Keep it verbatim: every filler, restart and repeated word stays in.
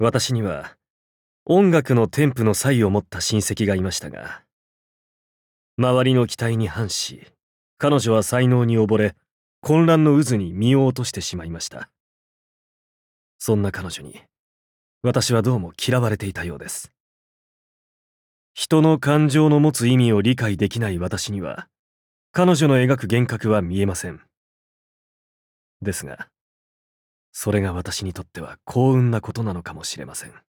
私には音楽の天賦の才を持った親戚がいましたが、周りの期待に反し、彼女は才能に溺れ、混乱の渦に身を落としてしまいました。そんな彼女に、私はどうも嫌われていたようです。人の感情の持つ意味を理解できない私には、彼女の描く幻覚は見えません。ですが、それが私にとっては幸運なことなのかもしれません。